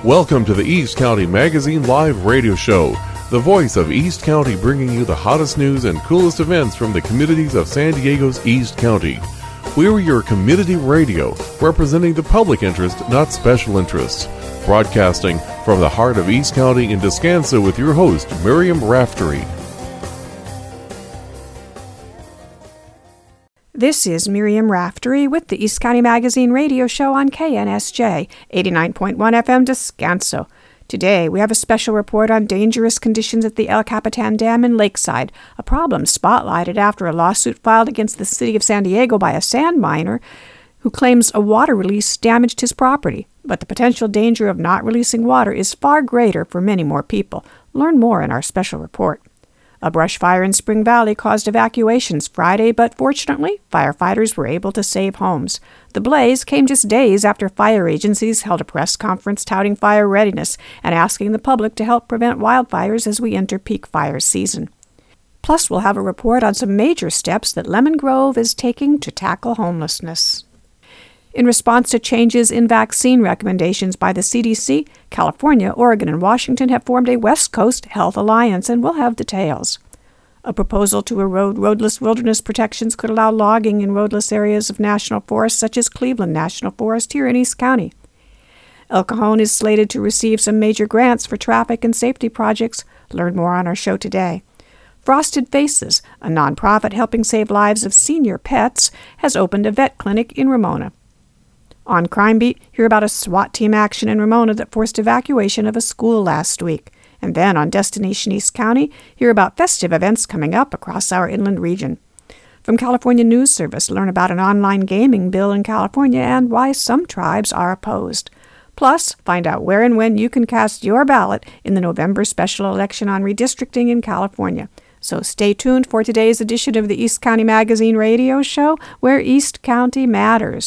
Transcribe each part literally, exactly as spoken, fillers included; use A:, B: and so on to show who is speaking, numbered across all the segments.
A: Welcome to the East County Magazine Live Radio Show, the voice of East County, bringing you the hottest news and coolest events from the communities of San Diego's East County. We're your community radio, representing the public interest, not special interests. Broadcasting from the heart of East County in Descanso with your host, Miriam Raftery.
B: This is Miriam Raftery with the East County Magazine Radio Show on K N S J, eighty-nine point one F M Descanso. Today, we have a special report on dangerous conditions at the El Capitan Dam in Lakeside, a problem spotlighted after a lawsuit filed against the city of San Diego by a sand miner who claims a water release damaged his property. But the potential danger of not releasing water is far greater for many more people. Learn more in our special report. A brush fire in Spring Valley caused evacuations Friday, but fortunately, firefighters were able to save homes. The blaze came just days after fire agencies held a press conference touting fire readiness and asking the public to help prevent wildfires as we enter peak fire season. Plus, we'll have a report on some major steps that Lemon Grove is taking to tackle homelessness. In response to changes in vaccine recommendations by the C D C, California, Oregon, and Washington have formed a West Coast Health Alliance, and we'll have details. A proposal to erode roadless wilderness protections could allow logging in roadless areas of national forests such as Cleveland National Forest here in East County. El Cajon is slated to receive some major grants for traffic and safety projects. Learn more on our show today. Frosted Faces, a nonprofit helping save lives of senior pets, has opened a vet clinic in Ramona. On Crime Beat, hear about a SWAT team action in Ramona that forced evacuation of a school last week. And then on Destination East County, hear about festive events coming up across our inland region. From California News Service, learn about an online gaming bill in California and why some tribes are opposed. Plus, find out where and when you can cast your ballot in the November special election on redistricting in California. So stay tuned for today's edition of the East County Magazine Radio Show, where East County matters.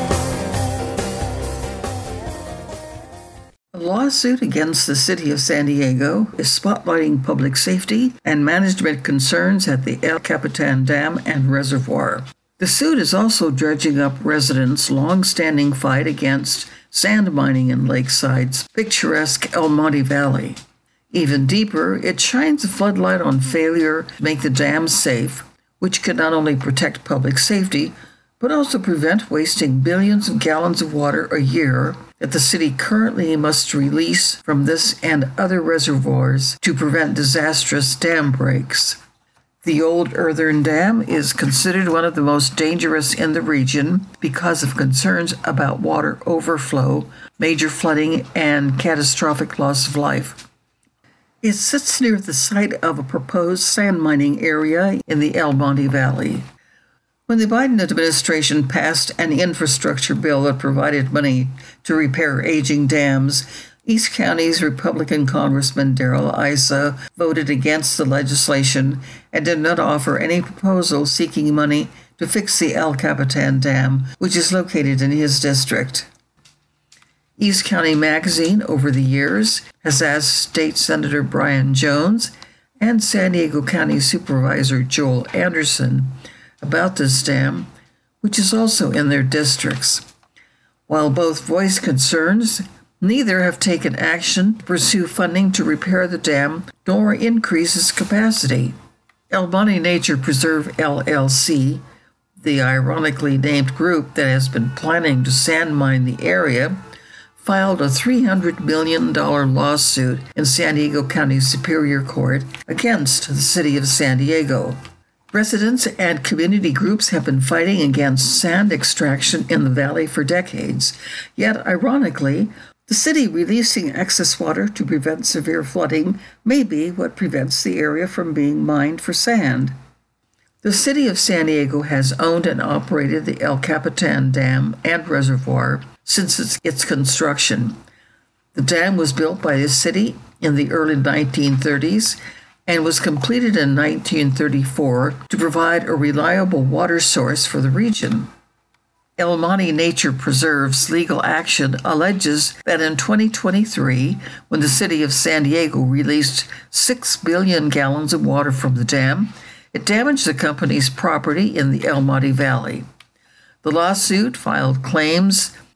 C: A lawsuit against the city of San Diego is spotlighting public safety and management concerns at the El Capitan Dam and Reservoir. The suit is also dredging up residents' long-standing fight against sand mining in Lakeside's picturesque El Monte Valley. Even deeper, it shines a floodlight on failure to make the dam safe, which can not only protect public safety, but also prevent wasting billions of gallons of water a year that the city currently must release from this and other reservoirs to prevent disastrous dam breaks. The old Earthen Dam is considered one of the most dangerous in the region because of concerns about water overflow, major flooding, and catastrophic loss of life. It sits near the site of a proposed sand mining area in the El Monte Valley. When the Biden administration passed an infrastructure bill that provided money to repair aging dams, East County's Republican Congressman Darrell Issa voted against the legislation and did not offer any proposal seeking money to fix the El Capitan Dam, which is located in his district. East County Magazine, over the years, has asked State Senator Brian Jones and San Diego County Supervisor Joel Anderson about this dam, which is also in their districts. While both voiced concerns, neither have taken action to pursue funding to repair the dam nor increase its capacity. El Monte Nature Preserve L L C, the ironically named group that has been planning to sand mine the area, filed a three hundred million dollars lawsuit in San Diego County Superior Court against the city of San Diego. Residents and community groups have been fighting against sand extraction in the valley for decades. Yet, ironically, the city releasing excess water to prevent severe flooding may be what prevents the area from being mined for sand. The city of San Diego has owned and operated the El Capitan Dam and Reservoir since its, its construction. The dam was built by the city in the early nineteen thirties and was completed in nineteen thirty-four to provide a reliable water source for the region. El Monte Nature Preserve's legal action alleges that in twenty twenty-three, when the city of San Diego released six billion gallons of water from the dam, it damaged the company's property in the El Monte Valley. The lawsuit filed claims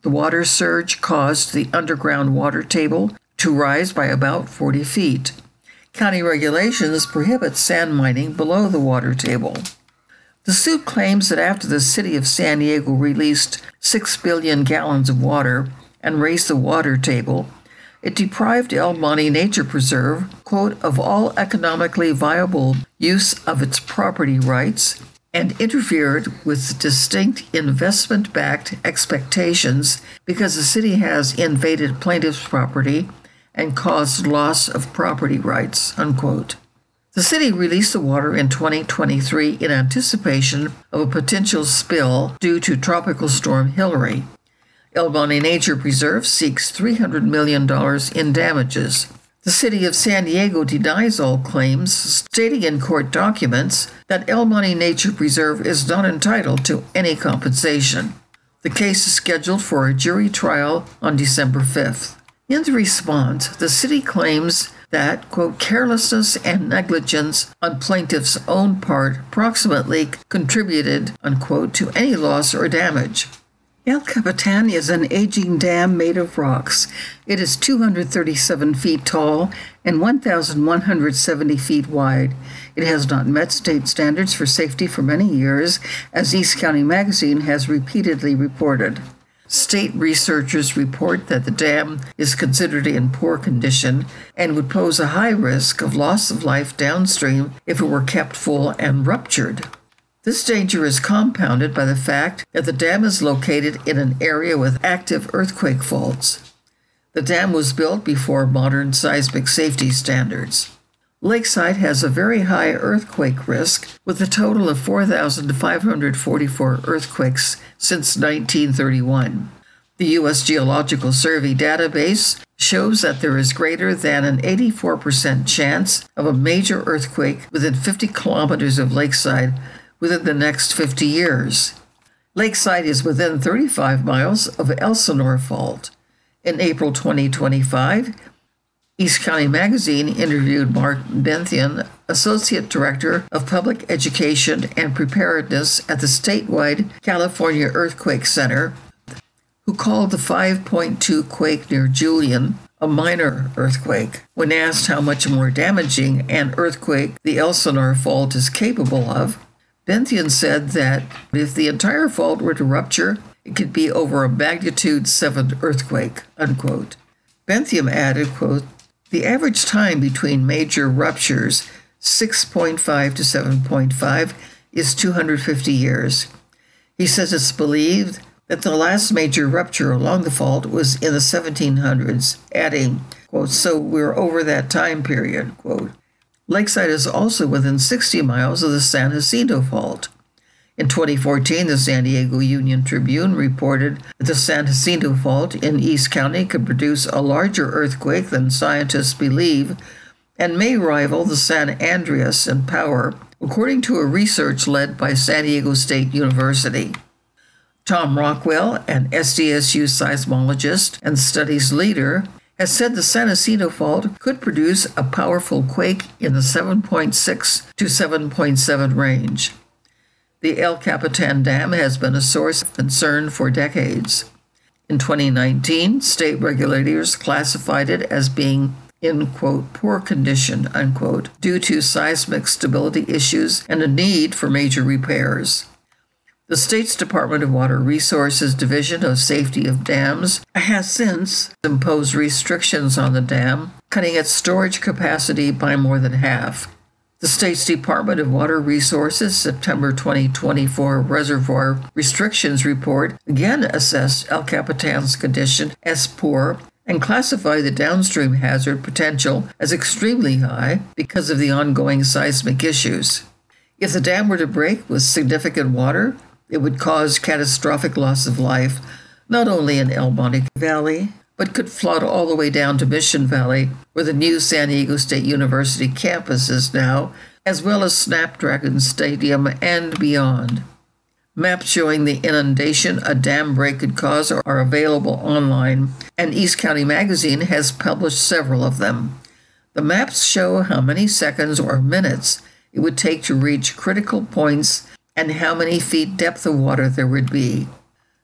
C: The water surge caused the underground water table to rise by about forty feet. County regulations prohibit sand mining below the water table. The suit claims that after the city of San Diego released six billion gallons of water and raised the water table, it deprived El Monte Nature Preserve, quote, of all economically viable use of its property rights and interfered with distinct investment-backed expectations because the city has invaded plaintiff's property and caused loss of property rights, unquote. The city released the water in twenty twenty-three in anticipation of a potential spill due to Tropical Storm Hilary. El Monte Nature Preserve seeks three hundred million dollars in damages. The city of San Diego denies all claims, stating in court documents that El Monte Nature Preserve is not entitled to any compensation. The case is scheduled for a jury trial on December fifth. In the response, the city claims that, quote, carelessness and negligence on plaintiff's own part approximately contributed, unquote, to any loss or damage. El Capitan is an aging dam made of rocks. It is two hundred thirty-seven feet tall and one thousand one hundred seventy feet wide. It has not met state standards for safety for many years, as East County Magazine has repeatedly reported. State researchers report that the dam is considered in poor condition and would pose a high risk of loss of life downstream if it were kept full and ruptured. This danger is compounded by the fact that the dam is located in an area with active earthquake faults. The dam was built before modern seismic safety standards. Lakeside has a very high earthquake risk, with a total of four thousand five hundred forty-four earthquakes since nineteen thirty-one. The U S Geological Survey database shows that there is greater than an eighty-four percent chance of a major earthquake within fifty kilometers of Lakeside within the next fifty years. Lakeside is within thirty-five miles of Elsinore Fault. In April twenty twenty-five, East County Magazine interviewed Mark Benthian, Associate Director of Public Education and Preparedness at the statewide California Earthquake Center, who called the five point two quake near Julian a minor earthquake. When asked how much more damaging an earthquake the Elsinore Fault is capable of, Benthian said that if the entire fault were to rupture, it could be over a magnitude seven earthquake, unquote. Benthian added, quote, the average time between major ruptures, six point five to seven point five, is two hundred fifty years. He says it's believed that the last major rupture along the fault was in the seventeen hundreds, adding, quote, so we're over that time period, quote. Lakeside is also within sixty miles of the San Jacinto Fault. In twenty fourteen, the San Diego Union Tribune reported that the San Jacinto Fault in East County could produce a larger earthquake than scientists believe and may rival the San Andreas in power, according to a research led by San Diego State University. Tom Rockwell, an S D S U seismologist and studies leader, has said the San Jacinto Fault could produce a powerful quake in the seven point six to seven point seven range. The El Capitan Dam has been a source of concern for decades. In twenty nineteen, state regulators classified it as being in, quote, poor condition, unquote, due to seismic stability issues and a need for major repairs. The state's Department of Water Resources Division of Safety of Dams has since imposed restrictions on the dam, cutting its storage capacity by more than half. The state's Department of Water Resources September twenty twenty-four reservoir restrictions report again assessed El Capitan's condition as poor and classified the downstream hazard potential as extremely high because of the ongoing seismic issues. If the dam were to break with significant water, it would cause catastrophic loss of life, not only in El Monte Valley, but could flood all the way down to Mission Valley, where the new San Diego State University campus is now, as well as Snapdragon Stadium and beyond. Maps showing the inundation a dam break could cause are available online, and East County Magazine has published several of them. The maps show how many seconds or minutes it would take to reach critical points and how many feet depth of water there would be.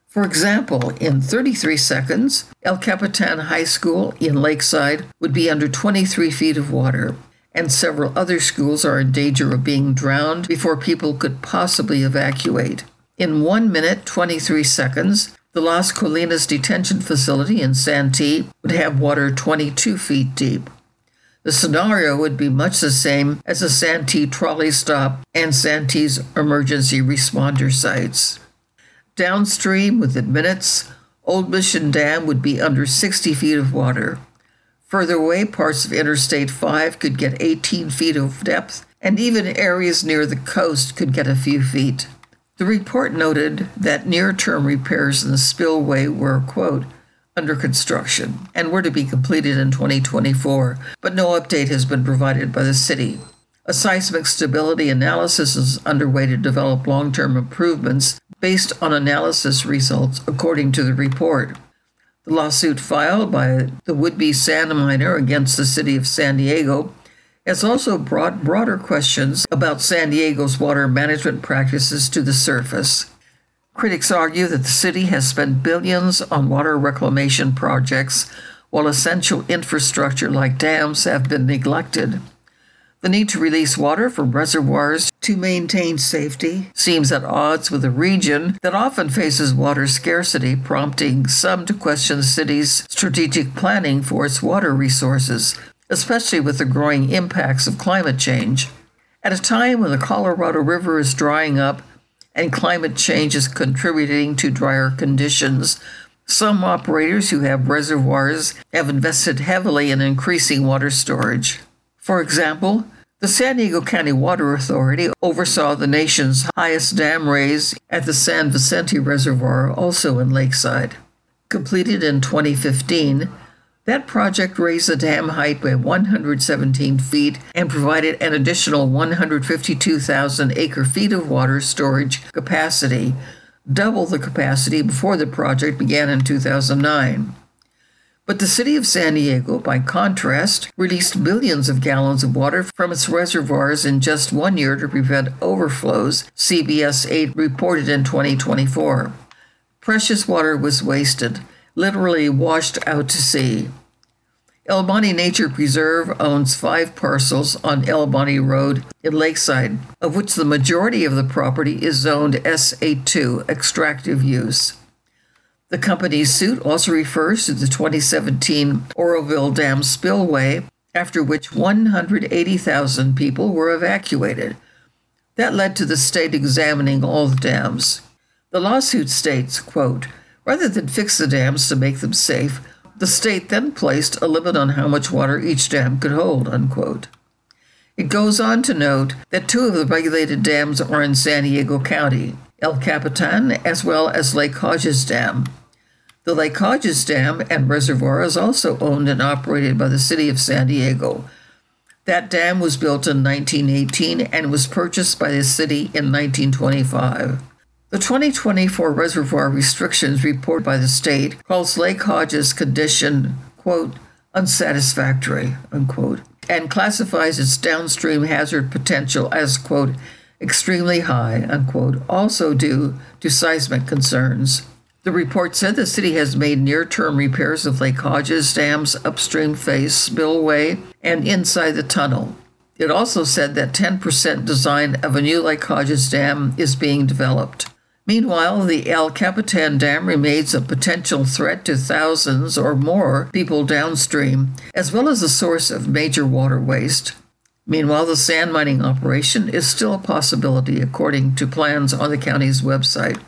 C: For example, in thirty-three seconds, El Capitan High School in Lakeside would be under twenty-three feet of water, and several other schools are in danger of being drowned before people could possibly evacuate. In one minute, twenty-three seconds, the Las Colinas detention facility in Santee would have water twenty-two feet deep. The scenario would be much the same as the Santee trolley stop and Santee's emergency responder sites. Downstream, within minutes, Old Mission Dam would be under sixty feet of water. Further away, parts of Interstate five could get eighteen feet of depth, and even areas near the coast could get a few feet. The report noted that near-term repairs in the spillway were, quote, under construction and were to be completed in twenty twenty-four, but no update has been provided by the city. A seismic stability analysis is underway to develop long-term improvements based on analysis results, according to the report. The lawsuit filed by the would-be sand miner against the city of San Diego has also brought broader questions about San Diego's water management practices to the surface. Critics argue that the city has spent billions on water reclamation projects, while essential infrastructure like dams have been neglected. The need to release water from reservoirs to maintain safety seems at odds with a region that often faces water scarcity, prompting some to question the city's strategic planning for its water resources, especially with the growing impacts of climate change. At a time when the Colorado River is drying up and climate change is contributing to drier conditions, some operators who have reservoirs have invested heavily in increasing water storage. For example, the San Diego County Water Authority oversaw the nation's highest dam raise at the San Vicente Reservoir, also in Lakeside. Completed in twenty fifteen, that project raised the dam height by one hundred seventeen feet and provided an additional one hundred fifty-two thousand acre-feet of water storage capacity, double the capacity before the project began in two thousand nine. But the city of San Diego, by contrast, released billions of gallons of water from its reservoirs in just one year to prevent overflows, C B S eight reported in twenty twenty-four. Precious water was wasted, literally washed out to sea. El Monte Nature Preserve owns five parcels on El Monte Road in Lakeside, of which the majority of the property is zoned S A two, extractive use. The company's suit also refers to the twenty seventeen Oroville Dam spillway, after which one hundred eighty thousand people were evacuated. That led to the state examining all the dams. The lawsuit states, quote, rather than fix the dams to make them safe, the state then placed a limit on how much water each dam could hold, unquote. It goes on to note that two of the regulated dams are in San Diego County, El Capitan as well as Lake Hodges Dam. The Lake Hodges Dam and reservoir is also owned and operated by the city of San Diego. That dam was built in nineteen eighteen and was purchased by the city in nineteen twenty-five. The twenty twenty-four reservoir restrictions report by the state calls Lake Hodges' condition, quote, unsatisfactory, unquote, and classifies its downstream hazard potential as, quote, extremely high, unquote, also due to seismic concerns. The report said the city has made near-term repairs of Lake Hodges Dam's upstream face, spillway, and inside the tunnel. It also said that ten percent design of a new Lake Hodges Dam is being developed. Meanwhile, the El Capitan Dam remains a potential threat to thousands or more people downstream, as well as a source of major water waste. Meanwhile, the sand mining operation is still a possibility, according to plans on the county's website.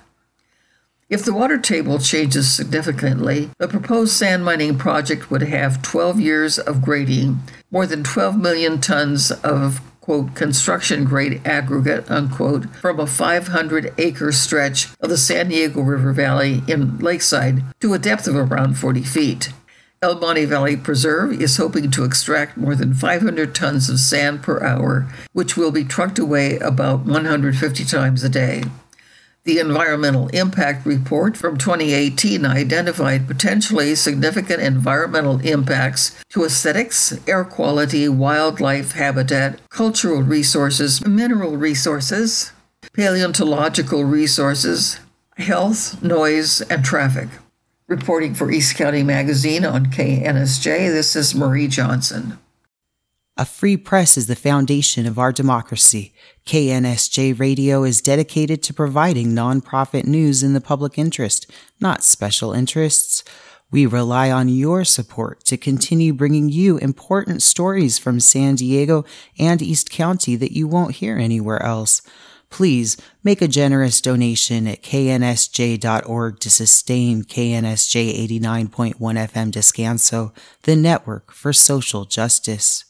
C: If the water table changes significantly, the proposed sand mining project would have twelve years of grading, more than twelve million tons of, quote, construction-grade aggregate, unquote, from a five hundred acre stretch of the San Diego River Valley in Lakeside to a depth of around forty feet. El Monte Valley Preserve is hoping to extract more than five hundred tons of sand per hour, which will be trucked away about one hundred fifty times a day. The Environmental Impact Report from twenty eighteen identified potentially significant environmental impacts to aesthetics, air quality, wildlife habitat, cultural resources, mineral resources, paleontological resources, health, noise, and traffic. Reporting for East County Magazine on K N S J, this is Marie Johnson.
D: A free press is the foundation of our democracy. K N S J Radio is dedicated to providing nonprofit news in the public interest, not special interests. We rely on your support to continue bringing you important stories from San Diego and East County that you won't hear anywhere else. Please make a generous donation at k n s j dot org to sustain K N S J eighty-nine point one F M Descanso, the network for social justice.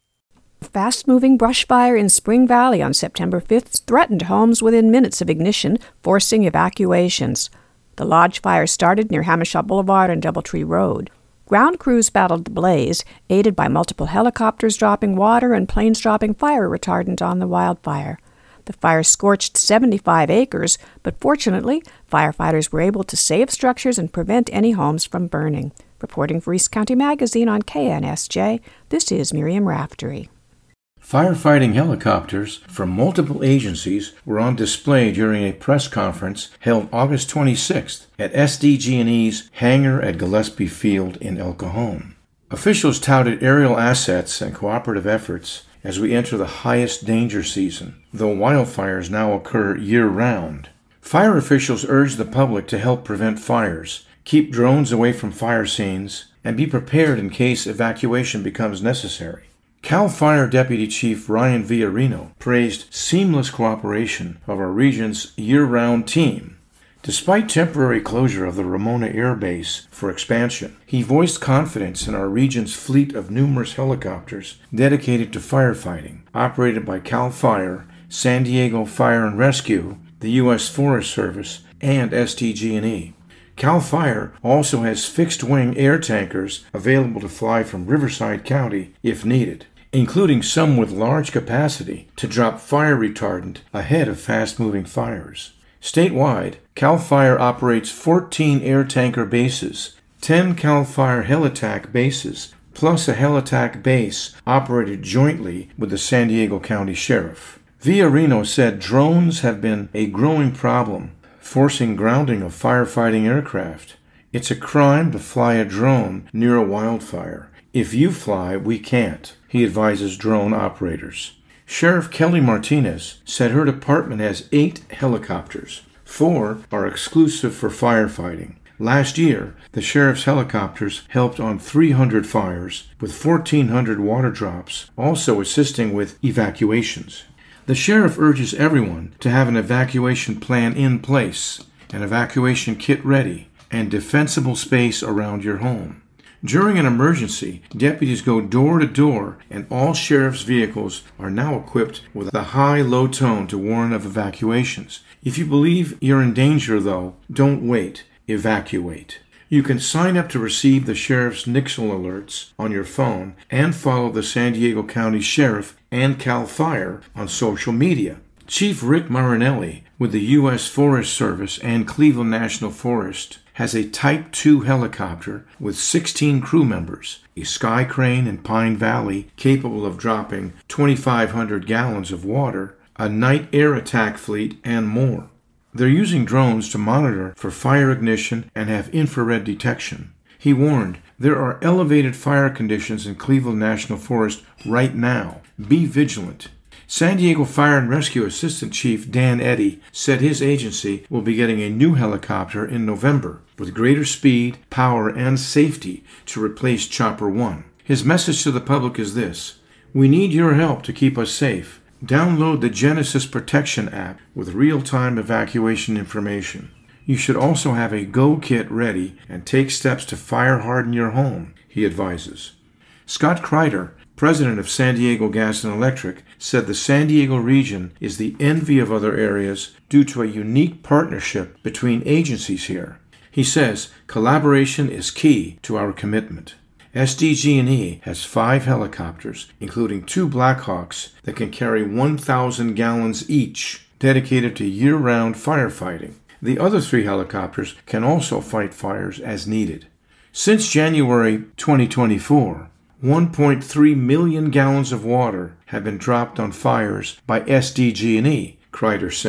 B: Fast-moving brush fire in Spring Valley on September fifth threatened homes within minutes of ignition, forcing evacuations. The lodge fire started near Hamishaw Boulevard and Doubletree Road. Ground crews battled the blaze, aided by multiple helicopters dropping water and planes dropping fire retardant on the wildfire. The fire scorched seventy-five acres, but fortunately, firefighters were able to save structures and prevent any homes from burning. Reporting for East County Magazine on K N S J, this is Miriam Raftery.
E: Firefighting helicopters from multiple agencies were on display during a press conference held August twenty-sixth at S D G and E's hangar at Gillespie Field in El Cajon. Officials touted aerial assets and cooperative efforts as we enter the highest danger season, though wildfires now occur year-round. Fire officials urged the public to help prevent fires, keep drones away from fire scenes, and be prepared in case evacuation becomes necessary. CAL FIRE Deputy Chief Ryan Villarino praised seamless cooperation of our region's year-round team. Despite temporary closure of the Ramona Air Base for expansion, he voiced confidence in our region's fleet of numerous helicopters dedicated to firefighting, operated by CAL FIRE, San Diego Fire and Rescue, the U S Forest Service, and S D G and E. CAL FIRE also has fixed-wing air tankers available to fly from Riverside County if needed, including some with large capacity to drop fire retardant ahead of fast-moving fires. Statewide, CAL FIRE operates fourteen air tanker bases, ten CAL FIRE Helitack bases, plus a Helitack base operated jointly with the San Diego County Sheriff. Villarino said drones have been a growing problem, forcing grounding of firefighting aircraft. It's a crime to fly a drone near a wildfire. If you fly, we can't, he advises drone operators. Sheriff Kelly Martinez said her department has eight helicopters. Four are exclusive for firefighting. Last year, the sheriff's helicopters helped on three hundred fires, with fourteen hundred water drops, also assisting with evacuations. The sheriff urges everyone to have an evacuation plan in place, an evacuation kit ready, and defensible space around your home. During an emergency, deputies go door to door, and all sheriff's vehicles are now equipped with a high-low tone to warn of evacuations. If you believe you're in danger, though, don't wait. Evacuate. You can sign up to receive the sheriff's Nixle alerts on your phone and follow the San Diego County Sheriff and CAL FIRE on social media. Chief Rick Marinelli with the U S Forest Service and Cleveland National Forest has a Type two helicopter with sixteen crew members, a sky crane in Pine Valley capable of dropping twenty-five hundred gallons of water, a night air attack fleet, and more. They're using drones to monitor for fire ignition and have infrared detection. He warned, there are elevated fire conditions in Cleveland National Forest right now. Be vigilant. San Diego Fire and Rescue Assistant Chief Dan Eddy said his agency will be getting a new helicopter in November with greater speed, power, and safety to replace Chopper one. His message to the public is this: we need your help to keep us safe. Download the Genesis Protection app with real-time evacuation information. You should also have a Go Kit ready and take steps to fire harden your home, he advises. Scott Kreider, president of San Diego Gas and Electric, said the San Diego region is the envy of other areas due to a unique partnership between agencies here. He says collaboration is key to our commitment. S D G and E has five helicopters, including two Blackhawks that can carry one thousand gallons each, dedicated to year-round firefighting. The other three helicopters can also fight fires as needed. Since January twenty twenty-four, one point three million gallons of water have been dropped on fires by S D G and E, Kreider said,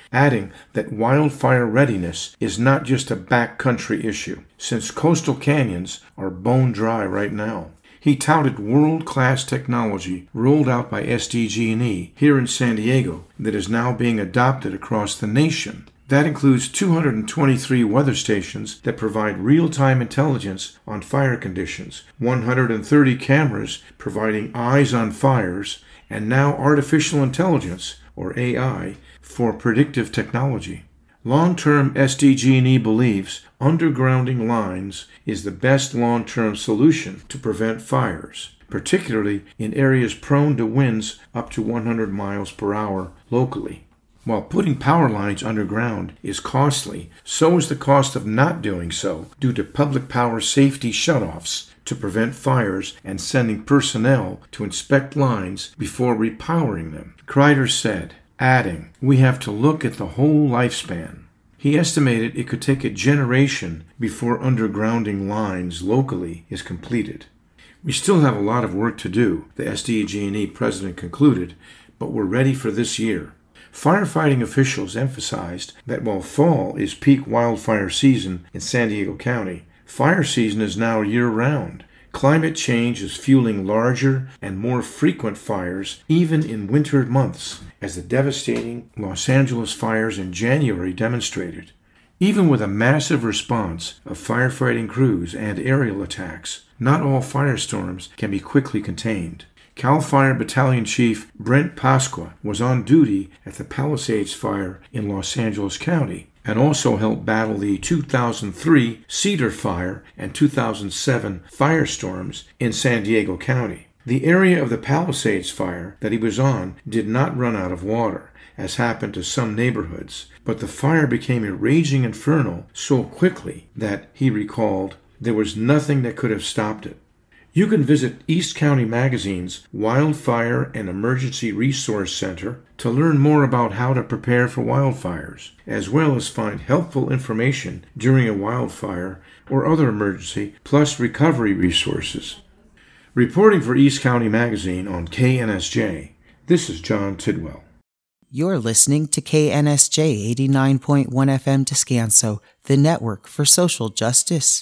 E: adding that wildfire readiness is not just a backcountry issue, since coastal canyons are bone dry right now. He touted world-class technology rolled out by S D G and E here in San Diego that is now being adopted across the nation. That includes two hundred twenty-three weather stations that provide real-time intelligence on fire conditions, one hundred thirty cameras providing eyes on fires, and now artificial intelligence, or A I, for predictive technology. Long-term S D G and E believes undergrounding lines is the best long-term solution to prevent fires, particularly in areas prone to winds up to one hundred miles per hour locally. While putting power lines underground is costly, so is the cost of not doing so due to public power safety shutoffs to prevent fires and sending personnel to inspect lines before repowering them. Kreider said, adding, "We have to look at the whole lifespan." He estimated it could take a generation before undergrounding lines locally is completed. "We still have a lot of work to do," the S D G and E president concluded, "but we're ready for this year." Firefighting officials emphasized that while fall is peak wildfire season in San Diego County, fire season is now year-round. Climate change is fueling larger and more frequent fires even in winter months, as the devastating Los Angeles fires in January demonstrated. Even with a massive response of firefighting crews and aerial attacks, not all firestorms can be quickly contained. CAL FIRE Battalion Chief Brent Pasqua was on duty at the Palisades Fire in Los Angeles County and also helped battle the two thousand three Cedar Fire and two thousand seven firestorms in San Diego County. The area of the Palisades Fire that he was on did not run out of water, as happened to some neighborhoods, but the fire became a raging inferno so quickly that, he recalled, there was nothing that could have stopped it. You can visit East County Magazine's Wildfire and Emergency Resource Center to learn more about how to prepare for wildfires, as well as find helpful information during a wildfire or other emergency, plus recovery resources. Reporting for East County Magazine on K N S J, this is John Tidwell.
D: You're listening to K N S J eighty-nine point one F M Descanso, the network for social justice.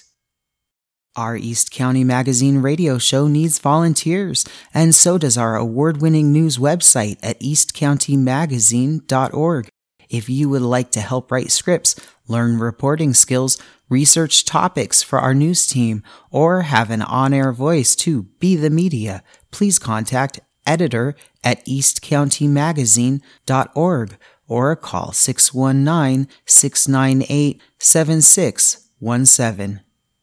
D: Our East County Magazine radio show needs volunteers, and so does our award-winning news website at east county magazine dot org. If you would like to help write scripts, learn reporting skills, research topics for our news team, or have an on-air voice to be the media, please contact editor at east county magazine dot org or call six one nine, six nine eight, seven six one seven.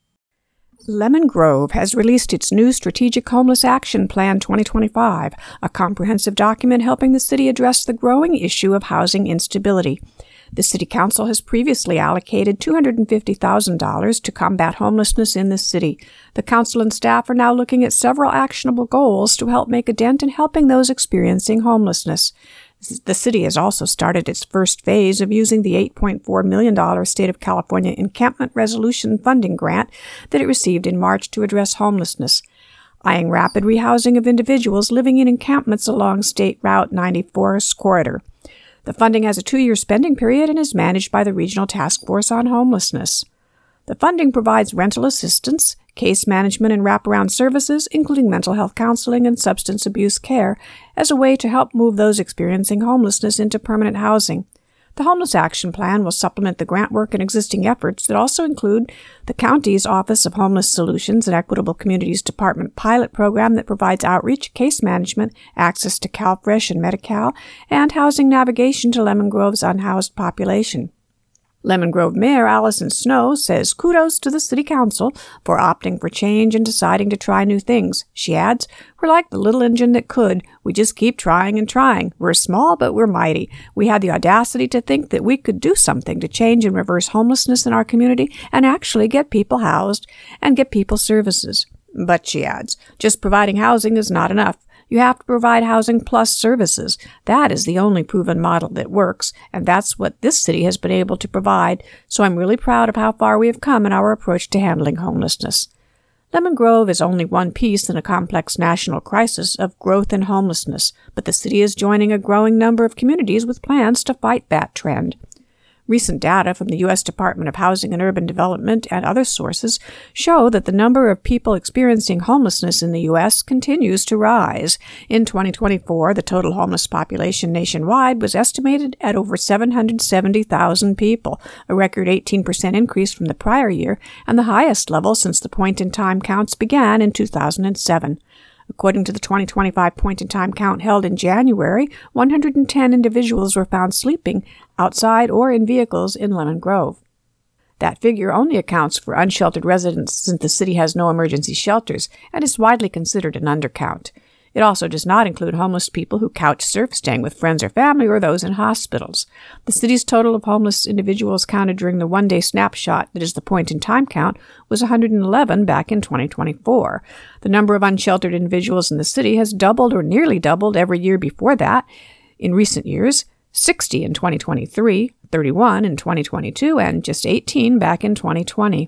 B: Lemon Grove has released its new Strategic Homeless Action Plan twenty twenty-five, a comprehensive document helping the city address the growing issue of housing instability. The City Council has previously allocated two hundred fifty thousand dollars to combat homelessness in the city. The council and staff are now looking at several actionable goals to help make a dent in helping those experiencing homelessness. The city has also started its first phase of using the eight point four million dollars State of California Encampment Resolution Funding Grant that it received in March to address homelessness, eyeing rapid rehousing of individuals living in encampments along State Route ninety-four's corridor. The funding has a two-year spending period and is managed by the Regional Task Force on Homelessness. The funding provides rental assistance, case management and wraparound services, including mental health counseling and substance abuse care, as a way to help move those experiencing homelessness into permanent housing. The Homeless Action Plan will supplement the grant work and existing efforts that also include the county's Office of Homeless Solutions and Equitable Communities Department pilot program that provides outreach, case management, access to CalFresh and Medi-Cal, and housing navigation to Lemon Grove's unhoused population. Lemon Grove Mayor Allison Snow says kudos to the City Council for opting for change and deciding to try new things. She adds, "We're like the little engine that could. We just keep trying and trying. We're small, but we're mighty. We had the audacity to think that we could do something to change and reverse homelessness in our community and actually get people housed and get people services." But she adds, just providing housing is not enough. You have to provide housing plus services. That is the only proven model that works, and that's what this city has been able to provide, so I'm really proud of how far we have come in our approach to handling homelessness. Lemon Grove is only one piece in a complex national crisis of growth and homelessness, but the city is joining a growing number of communities with plans to fight that trend. Recent data from the U S Department of Housing and Urban Development and other sources show that the number of people experiencing homelessness in the U S continues to rise. In twenty twenty-four, the total homeless population nationwide was estimated at over seven hundred seventy thousand people, a record eighteen percent increase from the prior year and the highest level since the point-in-time counts began in two thousand seven. According to the twenty twenty-five point-in-time count held in January, one hundred ten individuals were found sleeping outside or in vehicles in Lemon Grove. That figure only accounts for unsheltered residents since the city has no emergency shelters and is widely considered an undercount. It also does not include homeless people who couch surf, staying with friends or family, or those in hospitals. The city's total of homeless individuals counted during the one-day snapshot that is the point-in-time count was one hundred eleven back in twenty twenty-four. The number of unsheltered individuals in the city has doubled or nearly doubled every year before that. In recent years, sixty in twenty twenty-three, thirty-one in twenty twenty-two, and just eighteen back in twenty twenty.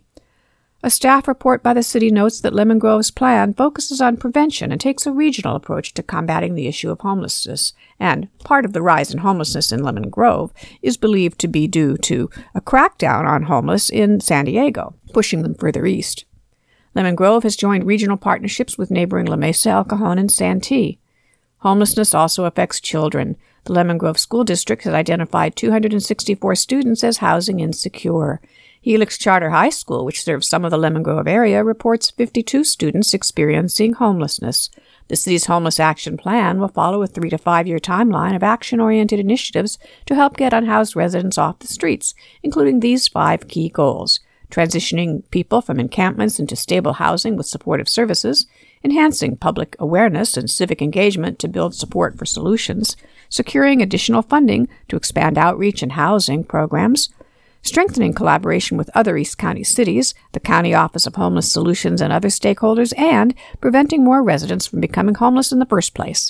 B: A staff report by the city notes that Lemon Grove's plan focuses on prevention and takes a regional approach to combating the issue of homelessness, and part of the rise in homelessness in Lemon Grove is believed to be due to a crackdown on homeless in San Diego, pushing them further east. Lemon Grove has joined regional partnerships with neighboring La Mesa, El Cajon, and Santee. Homelessness also affects children. The Lemon Grove School District has identified two hundred sixty-four students as housing insecure. Helix Charter High School, which serves some of the Lemon Grove area, reports fifty-two students experiencing homelessness. The city's Homeless Action Plan will follow a three to five year timeline of action-oriented initiatives to help get unhoused residents off the streets, including these five key goals: transitioning people from encampments into stable housing with supportive services, enhancing public awareness and civic engagement to build support for solutions, securing additional funding to expand outreach and housing programs, strengthening collaboration with other East County cities, the County Office of Homeless Solutions, and other stakeholders, and preventing more residents from becoming homeless in the first place.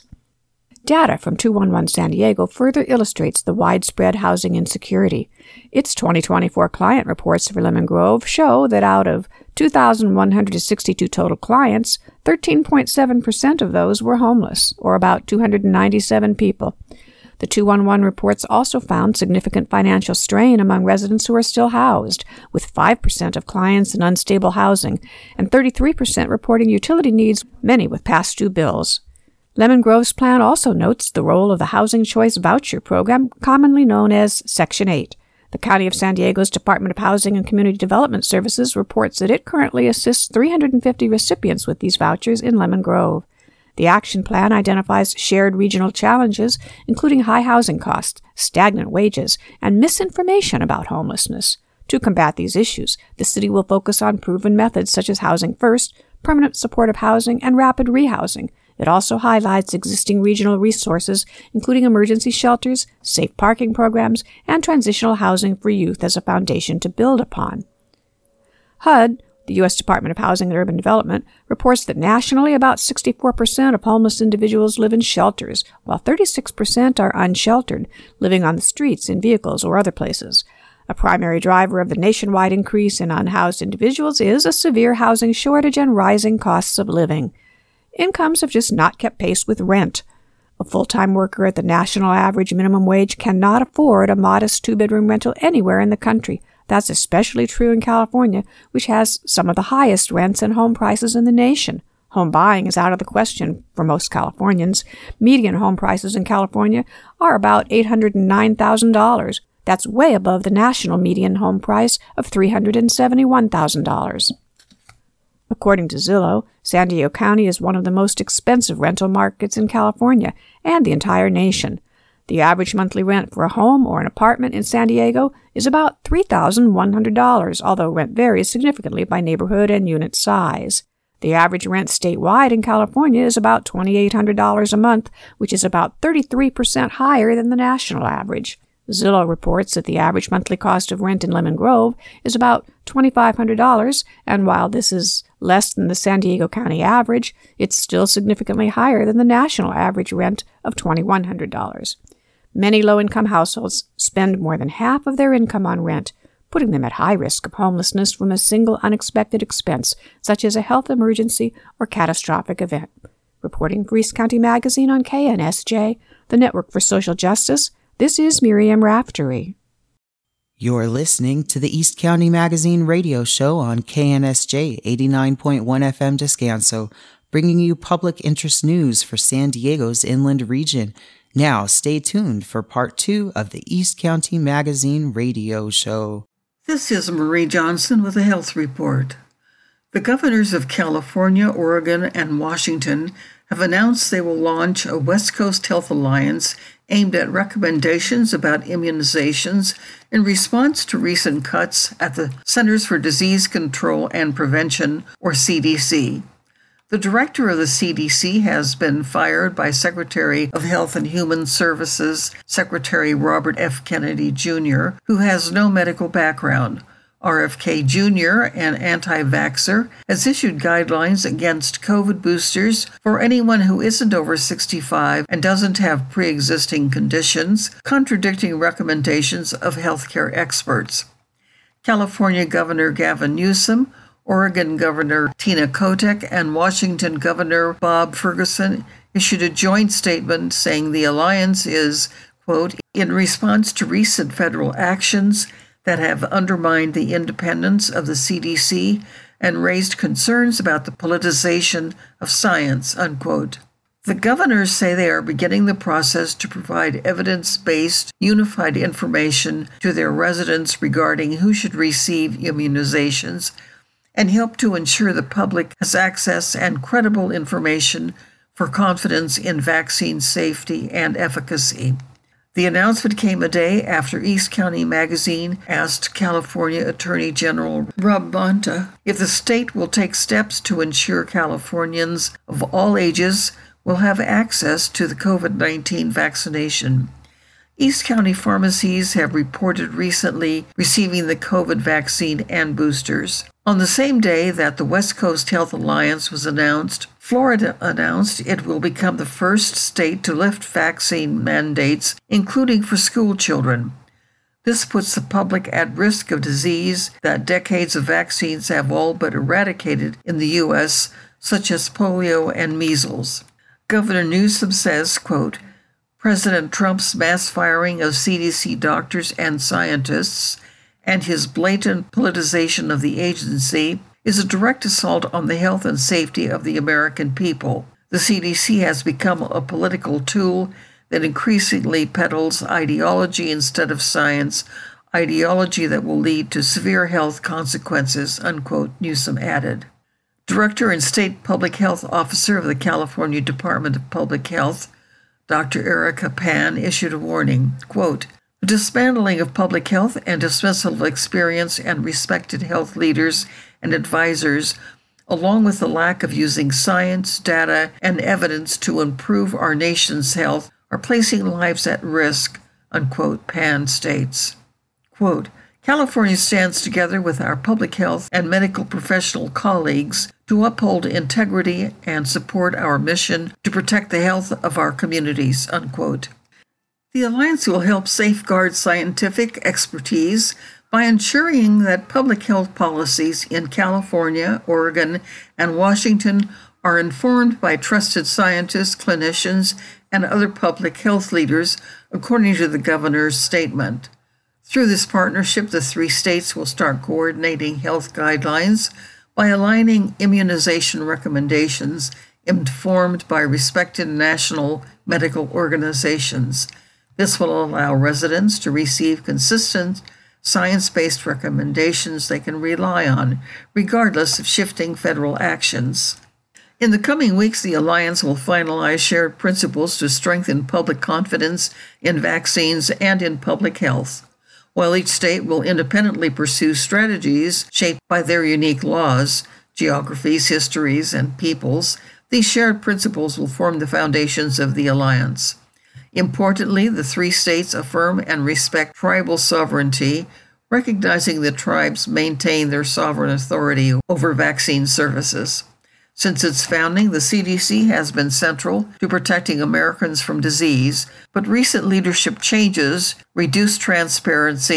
B: Data from two one one San Diego further illustrates the widespread housing insecurity. Its twenty twenty-four client reports for Lemon Grove show that out of two thousand one hundred sixty-two total clients, thirteen point seven percent of those were homeless, or about two hundred ninety-seven people. The two one one reports also found significant financial strain among residents who are still housed, with five percent of clients in unstable housing and thirty-three percent reporting utility needs, many with past due bills. Lemon Grove's plan also notes the role of the Housing Choice Voucher Program, commonly known as Section eight. The County of San Diego's Department of Housing and Community Development Services reports that it currently assists three hundred fifty recipients with these vouchers in Lemon Grove. The action plan identifies shared regional challenges, including high housing costs, stagnant wages, and misinformation about homelessness. To combat these issues, the city will focus on proven methods such as Housing First, permanent supportive housing, and rapid rehousing. It also highlights existing regional resources, including emergency shelters, safe parking programs, and transitional housing for youth as a foundation to build upon. H U D, the U S Department of Housing and Urban Development, reports that nationally about sixty-four percent of homeless individuals live in shelters, while thirty-six percent are unsheltered, living on the streets, in vehicles, or other places. A primary driver of the nationwide increase in unhoused individuals is a severe housing shortage and rising costs of living. Incomes have just not kept pace with rent. A full-time worker at the national average minimum wage cannot afford a modest two-bedroom rental anywhere in the country. That's especially true in California, which has some of the highest rents and home prices in the nation. Home buying is out of the question for most Californians. Median home prices in California are about eight hundred nine thousand dollars. That's way above the national median home price of three hundred seventy-one thousand dollars. According to Zillow, San Diego County is one of the most expensive rental markets in California and the entire nation. The average monthly rent for a home or an apartment in San Diego is about three thousand one hundred dollars, although rent varies significantly by neighborhood and unit size. The average rent statewide in California is about two thousand eight hundred dollars a month, which is about thirty-three percent higher than the national average. Zillow reports that the average monthly cost of rent in Lemon Grove is about two thousand five hundred dollars, and while this is less than the San Diego County average, it's still significantly higher than the national average rent of two thousand one hundred dollars. Many low-income households spend more than half of their income on rent. putting them at high risk of homelessness from a single unexpected expense, such as a health emergency or catastrophic event. Reporting for East County Magazine on K N S J, the Network for Social Justice, this is Miriam Raftery.
D: You're listening to the East County Magazine radio show on K N S J eighty-nine point one F M Descanso, bringing you public interest news for San Diego's inland region. Now, stay tuned for part two of the East County Magazine radio show.
C: This is Marie Johnson with a health report. The governors of California, Oregon, and Washington have announced they will launch a West Coast Health Alliance aimed at recommendations about immunizations in response to recent cuts at the Centers for Disease Control and Prevention, or C D C. The director of the C D C has been fired by Secretary of Health and Human Services, Secretary Robert F. Kennedy Junior, who has no medical background. R F K Junior, an anti-vaxxer, has issued guidelines against COVID boosters for anyone who isn't over sixty-five and doesn't have pre-existing conditions, contradicting recommendations of healthcare experts. California Governor Gavin Newsom, Oregon Governor Tina Kotek, and Washington Governor Bob Ferguson issued a joint statement saying the alliance is, quote, in response to recent federal actions that have undermined the independence of the C D C and raised concerns about the politicization of science, unquote. The governors say they are beginning the process to provide evidence-based, unified information to their residents regarding who should receive immunizations, and help to ensure the public has access and credible information for confidence in vaccine safety and efficacy. The announcement came a day after East County Magazine asked California Attorney General Rob Bonta if the state will take steps to ensure Californians of all ages will have access to the COVID nineteen vaccination. East County pharmacies have reported recently receiving the COVID vaccine and boosters. On the same day that the West Coast Health Alliance was announced, Florida announced it will become the first state to lift vaccine mandates, including for school children. This puts the public at risk of disease that decades of vaccines have all but eradicated in the U S, such as polio and measles. Governor Newsom says, quote, President Trump's mass firing of C D C doctors and scientists and his blatant politicization of the agency is a direct assault on the health and safety of the American people. The C D C has become a political tool that increasingly peddles ideology instead of science, ideology that will lead to severe health consequences, unquote, Newsom added. Director and State Public Health Officer of the California Department of Public Health, Doctor Erica Pan, issued a warning, quote, the dismantling of public health and dismissal of experienced and respected health leaders and advisors, along with the lack of using science, data, and evidence to improve our nation's health, are placing lives at risk, unquote, Pan states. Quote, California stands together with our public health and medical professional colleagues to uphold integrity and support our mission to protect the health of our communities, unquote. The Alliance will help safeguard scientific expertise by ensuring that public health policies in California, Oregon, and Washington are informed by trusted scientists, clinicians, and other public health leaders, according to the governor's statement. Through this partnership, the three states will start coordinating health guidelines by aligning immunization recommendations informed by respected national medical organizations. This will allow residents to receive consistent, science-based recommendations they can rely on, regardless of shifting federal actions. In the coming weeks, the Alliance will finalize shared principles to strengthen public confidence in vaccines and in public health. While each state will independently pursue strategies shaped by their unique laws, geographies, histories, and peoples, these shared principles will form the foundations of the Alliance. Importantly, the three states affirm and respect tribal sovereignty, recognizing that tribes maintain their sovereign authority over vaccine services. Since its founding, the C D C has been central to protecting Americans from disease, but recent leadership changes, reduced transparency,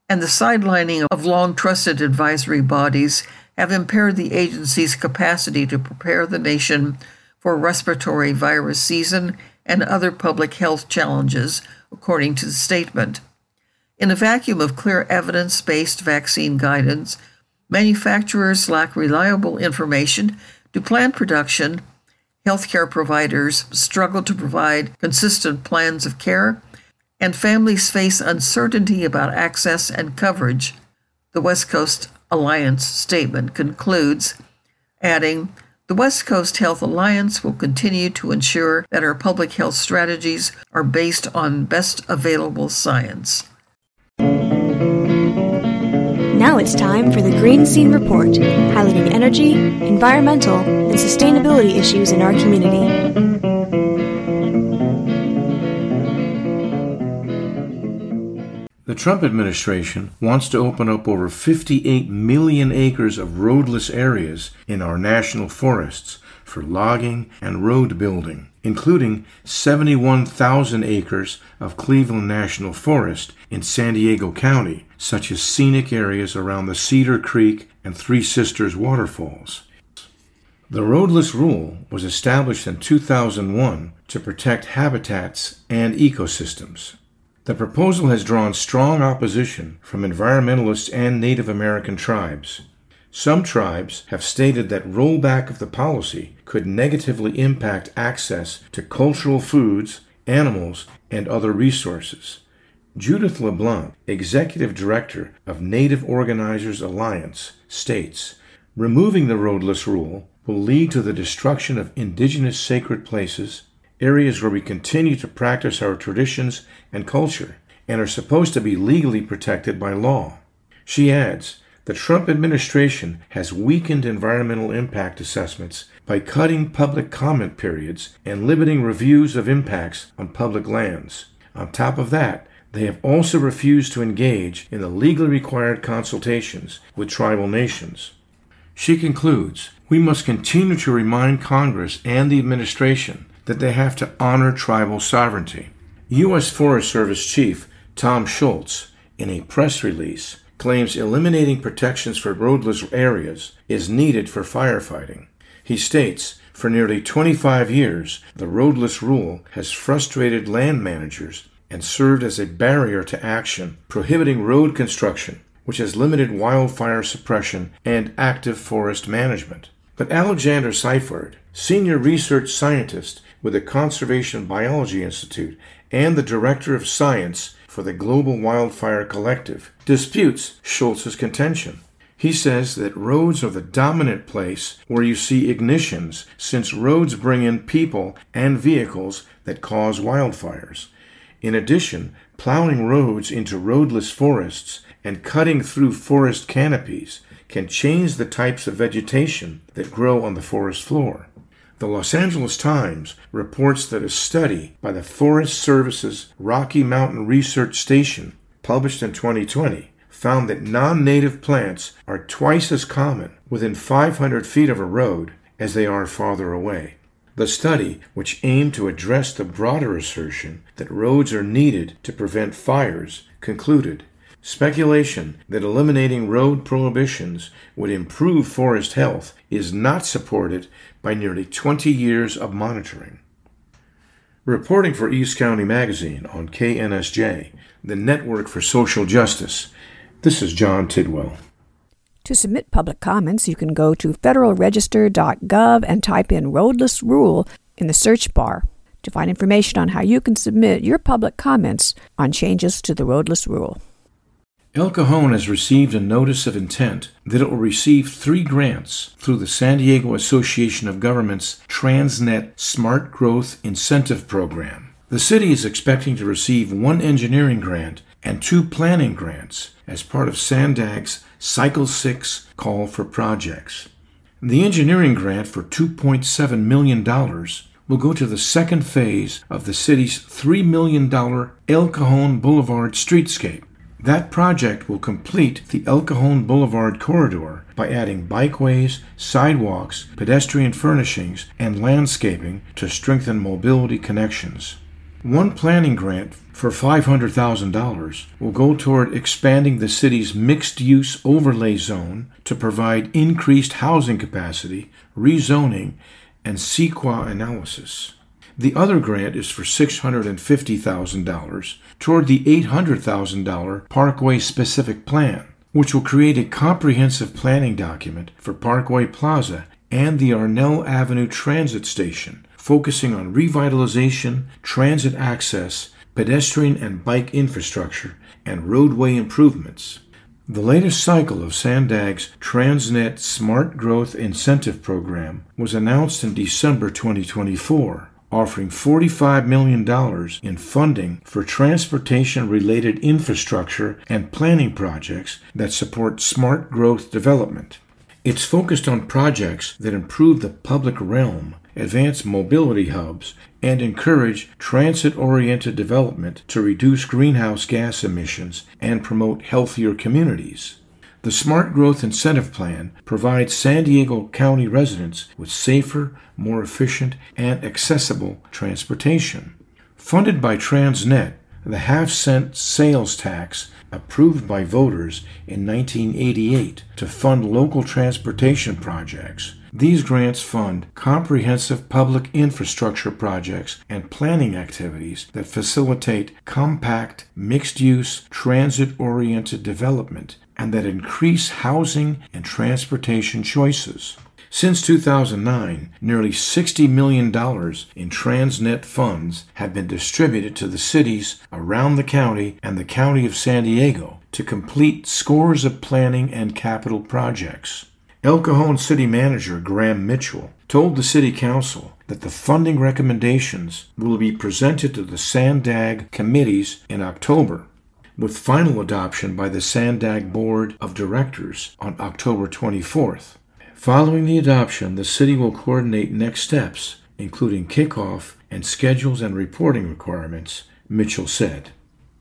C: and the sidelining of long-trusted advisory bodies have impaired the agency's capacity to prepare the nation for respiratory virus season and other public health challenges, according to the statement. In a vacuum of clear evidence-based vaccine guidance, manufacturers lack reliable information to plan production, healthcare providers struggle to provide consistent plans of care, and families face uncertainty about access and coverage, the West Coast Alliance statement concludes, adding, "The West Coast Health Alliance will continue to ensure that our public health strategies are based on best available science."
F: Now it's time for the Green Scene Report, highlighting energy, environmental, and sustainability issues in our community.
E: The Trump administration wants to open up over fifty-eight million acres of roadless areas in our national forests for logging and road building, including seventy-one thousand acres of Cleveland National Forest in San Diego County, such as scenic areas around the Cedar Creek and Three Sisters waterfalls. The roadless rule was established in two thousand one to protect habitats and ecosystems. The proposal has drawn strong opposition from environmentalists and Native American tribes. Some tribes have stated that rollback of the policy could negatively impact access to cultural foods, animals, and other resources. Judith LeBlanc, Executive Director of Native Organizers Alliance, states, "Removing the roadless rule will lead to the destruction of indigenous sacred places, areas where we continue to practice our traditions and culture and are supposed to be legally protected by law." She adds, "The Trump administration has weakened environmental impact assessments by cutting public comment periods and limiting reviews of impacts on public lands. On top of that, they have also refused to engage in the legally required consultations with tribal nations." She concludes, "We must continue to remind Congress and the administration that they have to honor tribal sovereignty." U S Forest Service Chief Tom Schultz, in a press release, claims eliminating protections for roadless areas is needed for firefighting. He states, "For nearly twenty-five years, the roadless rule has frustrated land managers and served as a barrier to action, prohibiting road construction, which has limited wildfire suppression and active forest management." But Alexander Seifert, senior research scientist with the Conservation Biology Institute and the Director of Science for the Global Wildfire Collective, disputes Schultz's contention. He says that roads are the dominant place where you see ignitions, since roads bring in people and vehicles that cause wildfires. In addition, plowing roads into roadless forests and cutting through forest canopies can change the types of vegetation that grow on the forest floor. The Los Angeles Times reports that a study by the Forest Service's Rocky Mountain Research Station, published in twenty twenty, found that non-native plants are twice as common within five hundred feet of a road as they are farther away. The study, which aimed to address the broader assertion that roads are needed to prevent fires, concluded, "Speculation that eliminating road prohibitions would improve forest health is not supported by nearly twenty years of monitoring." Reporting for East County Magazine on K N S J, the Network for Social Justice, this is John Tidwell.
B: To submit public comments, you can go to federal register dot gov and type in roadless rule in the search bar to find information on how you can submit your public comments on changes to the roadless rule.
E: El Cajon has received a notice of intent that it will receive three grants through the San Diego Association of Governments Transnet Smart Growth Incentive Program. The city is expecting to receive one engineering grant and two planning grants as part of SANDAG's Cycle six Call for Projects. The engineering grant for two point seven million dollars will go to the second phase of the city's three million dollars El Cajon Boulevard streetscape. That project will complete the El Cajon Boulevard corridor by adding bikeways, sidewalks, pedestrian furnishings, and landscaping to strengthen mobility connections. One planning grant for five hundred thousand dollars will go toward expanding the city's mixed-use overlay zone to provide increased housing capacity, rezoning, and C E Q A analysis. The other grant is for six hundred fifty thousand dollars toward the eight hundred thousand dollars Parkway-specific plan, which will create a comprehensive planning document for Parkway Plaza and the Arnell Avenue Transit Station, focusing on revitalization, transit access, pedestrian and bike infrastructure, and roadway improvements. The latest cycle of SANDAG's Transnet Smart Growth Incentive Program was announced in December twenty twenty-four, offering forty-five million dollars in funding for transportation-related infrastructure and planning projects that support smart growth development. It's focused on projects that improve the public realm, advance mobility hubs, and encourage transit-oriented development to reduce greenhouse gas emissions and promote healthier communities. The Smart Growth Incentive Plan provides San Diego County residents with safer, more efficient, and accessible transportation. Funded by Transnet, the half-cent sales tax approved by voters in nineteen eighty-eight to fund local transportation projects. These grants fund comprehensive public infrastructure projects and planning activities that facilitate compact, mixed-use, transit-oriented development and that increase housing and transportation choices. Since two thousand nine, nearly sixty million dollars in Transnet funds have been distributed to the cities around the county and the County of San Diego to complete scores of planning and capital projects. El Cajon City Manager Graham Mitchell told the City Council that the funding recommendations will be presented to the SANDAG committees in October, with final adoption by the SANDAG Board of Directors on October twenty-fourth. Following the adoption, the City will coordinate next steps, including kickoff and schedules and reporting requirements, Mitchell said.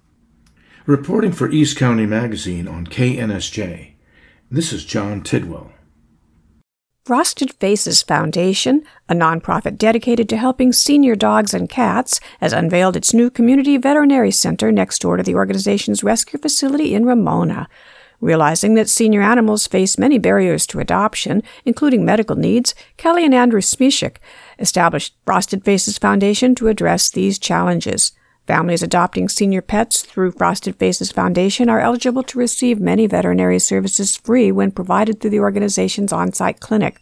E: Reporting for East County Magazine on K N S J, this is John Tidwell.
B: Frosted Faces Foundation, a nonprofit dedicated to helping senior dogs and cats, has unveiled its new community veterinary center next door to the organization's rescue facility in Ramona. Realizing that senior animals face many barriers to adoption, including medical needs, Kelly and Andrew Smishik established Frosted Faces Foundation to address these challenges. Families adopting senior pets through Frosted Faces Foundation are eligible to receive many veterinary services free when provided through the organization's on-site clinic.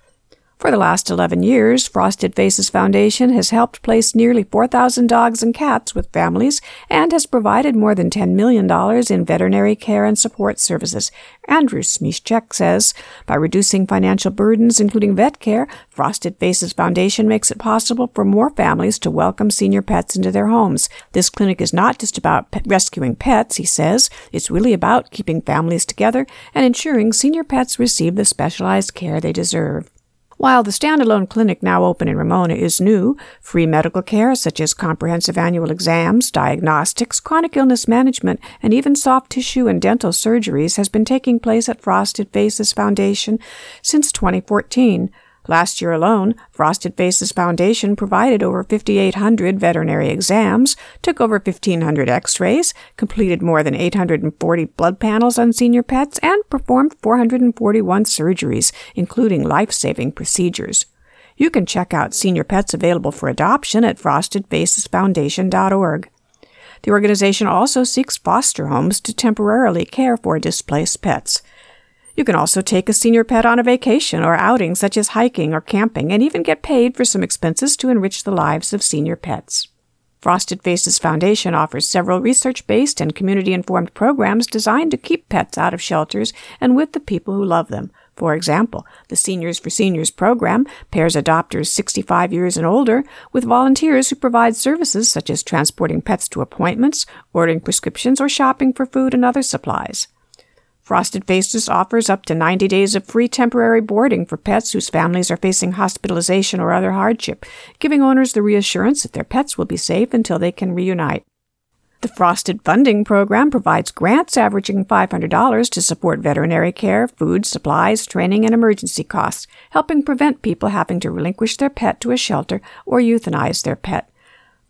B: For the last eleven years, Frosted Faces Foundation has helped place nearly four thousand dogs and cats with families and has provided more than ten million dollars in veterinary care and support services. Andrew Smishek says, by reducing financial burdens, including vet care, Frosted Faces Foundation makes it possible for more families to welcome senior pets into their homes. This clinic is not just about pet rescuing pets, he says. It's really about keeping families together and ensuring senior pets receive the specialized care they deserve. While the standalone clinic now open in Ramona is new, free medical care such as comprehensive annual exams, diagnostics, chronic illness management, and even soft tissue and dental surgeries has been taking place at Frosted Faces Foundation since twenty fourteen. Last year alone, Frosted Faces Foundation provided over fifty-eight hundred veterinary exams, took over fifteen hundred x-rays, completed more than eight hundred forty blood panels on senior pets, and performed four hundred forty-one surgeries, including life-saving procedures. You can check out senior pets available for adoption at frosted faces foundation dot org. The organization also seeks foster homes to temporarily care for displaced pets. You can also take a senior pet on a vacation or outing such as hiking or camping and even get paid for some expenses to enrich the lives of senior pets. Frosted Faces Foundation offers several research-based and community-informed programs designed to keep pets out of shelters and with the people who love them. For example, the Seniors for Seniors program pairs adopters sixty-five years and older with volunteers who provide services such as transporting pets to appointments, ordering prescriptions, or shopping for food and other supplies. Frosted Faces offers up to ninety days of free temporary boarding for pets whose families are facing hospitalization or other hardship, giving owners the reassurance that their pets will be safe until they can reunite. The Frosted Funding Program provides grants averaging five hundred dollars to support veterinary care, food, supplies, training, and emergency costs, helping prevent people having to relinquish their pet to a shelter or euthanize their pet.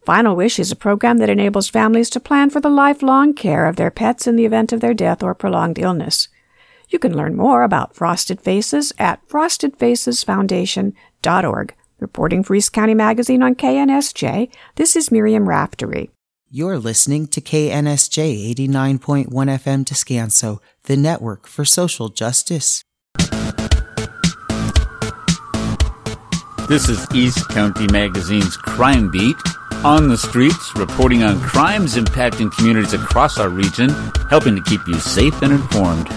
B: Final Wish is a program that enables families to plan for the lifelong care of their pets in the event of their death or prolonged illness. You can learn more about Frosted Faces at frosted faces foundation dot org. Reporting for East County Magazine on K N S J, this is Miriam Raftery.
D: You're listening to K N S J eighty-nine point one F M Descanso, the network for social justice.
G: This is East County Magazine's Crime Beat. On the streets, reporting on crimes impacting communities across our region, helping to keep you safe and informed.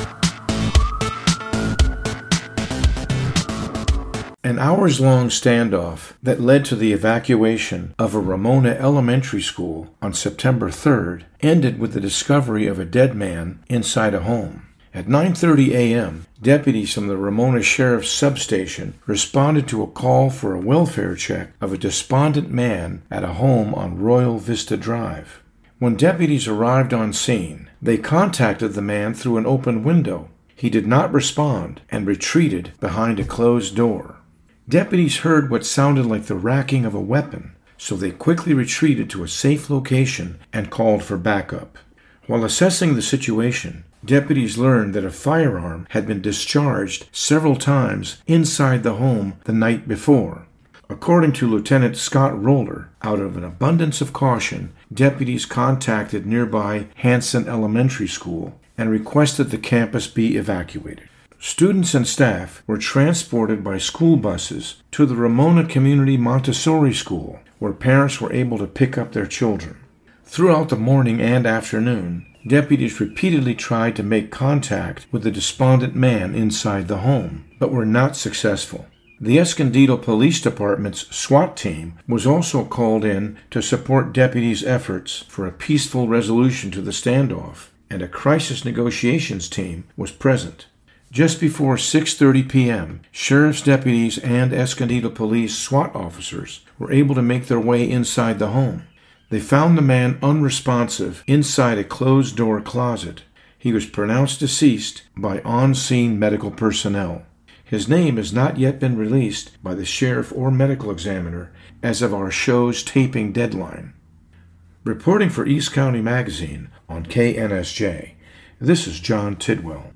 E: An hours-long standoff that led to the evacuation of a Ramona Elementary School on September third ended with the discovery of a dead man inside a home. At nine thirty a.m., deputies from the Ramona Sheriff's Substation responded to a call for a welfare check of a despondent man at a home on Royal Vista Drive. When deputies arrived on scene, they contacted the man through an open window. He did not respond and retreated behind a closed door. Deputies heard what sounded like the racking of a weapon, so they quickly retreated to a safe location and called for backup. While assessing the situation, deputies learned that a firearm had been discharged several times inside the home the night before. According to Lieutenant Scott Roller, out of an abundance of caution, deputies contacted nearby Hanson Elementary School and requested the campus be evacuated. Students and staff were transported by school buses to the Ramona Community Montessori School, where parents were able to pick up their children. Throughout the morning and afternoon, deputies repeatedly tried to make contact with the despondent man inside the home, but were not successful. The Escondido Police Department's SWAT team was also called in to support deputies' efforts for a peaceful resolution to the standoff, and a crisis negotiations team was present. Just before six thirty p.m., sheriff's deputies and Escondido Police SWAT officers were able to make their way inside the home. They found the man unresponsive inside a closed-door closet. He was pronounced deceased by on-scene medical personnel. His name has not yet been released by the sheriff or medical examiner as of our show's taping deadline. Reporting for East County Magazine on K N S J, this is John Tidwell.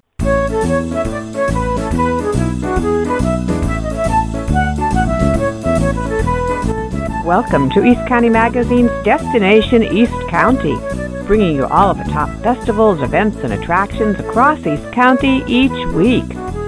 B: Welcome to East County Magazine's Destination East County, bringing you all of the top festivals, events, and attractions across East County each week.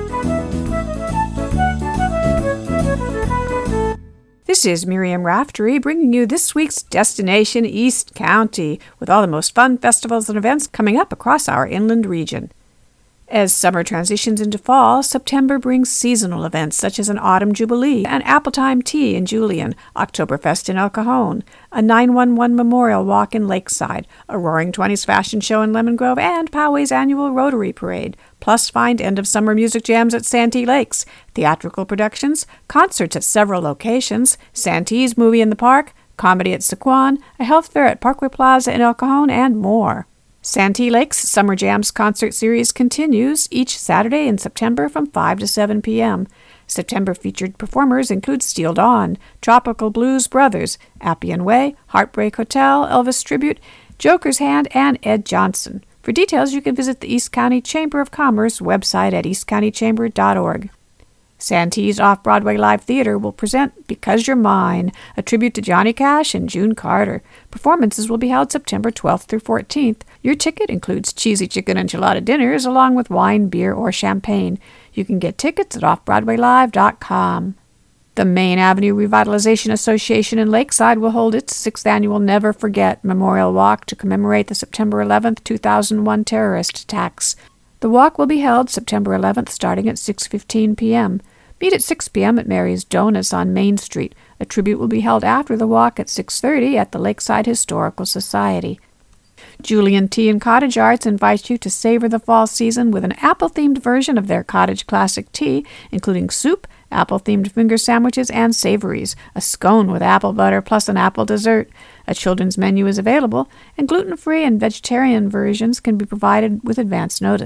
B: This is Miriam Raftery bringing you this week's Destination East County, with all the most fun festivals and events coming up across our inland region. As summer transitions into fall, September brings seasonal events such as an Autumn Jubilee, an Appletime Tea in Julian, Oktoberfest in El Cajon, a nine one one Memorial Walk in Lakeside, a Roaring Twenties Fashion Show in Lemon Grove, and Poway's annual Rotary Parade. Plus, find end-of-summer music jams at Santee Lakes, theatrical productions, concerts at several locations, Santee's Movie in the Park, comedy at Sequan, a health fair at Parkway Plaza in El Cajon, and more. Santee Lakes Summer Jams concert series continues each Saturday in September from five to seven p.m. September featured performers include Steel Dawn, Tropical Blues Brothers, Appian Way, Heartbreak Hotel, Elvis Tribute, Joker's Hand, and Ed Johnson. For details, you can visit the East County Chamber of Commerce website at east county chamber dot org. Santee's Off-Broadway Live Theater will present Because You're Mine, a tribute to Johnny Cash and June Carter. Performances will be held September twelfth through fourteenth. Your ticket includes cheesy chicken enchilada dinners along with wine, beer, or champagne. You can get tickets at off broadway live dot com. The Main Avenue Revitalization Association in Lakeside will hold its sixth annual Never Forget Memorial Walk to commemorate the September eleventh, two thousand one terrorist attacks. The walk will be held September eleventh starting at six fifteen p.m. Meet at six p.m. at Mary's Donuts on Main Street. A tribute will be held after the walk at six thirty at the Lakeside Historical Society. Julian Tea and Cottage Arts invites you to savor the fall season with an apple-themed version of their cottage classic tea, including soup, apple-themed finger sandwiches, and savories, a scone with apple butter plus an apple dessert. A children's menu is available, and gluten-free and vegetarian versions can be provided with advance notice.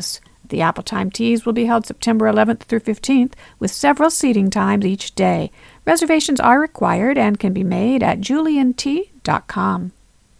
B: The Apple Time Teas will be held September eleventh through fifteenth, with several seating times each day. Reservations are required and can be made at julian tea dot com.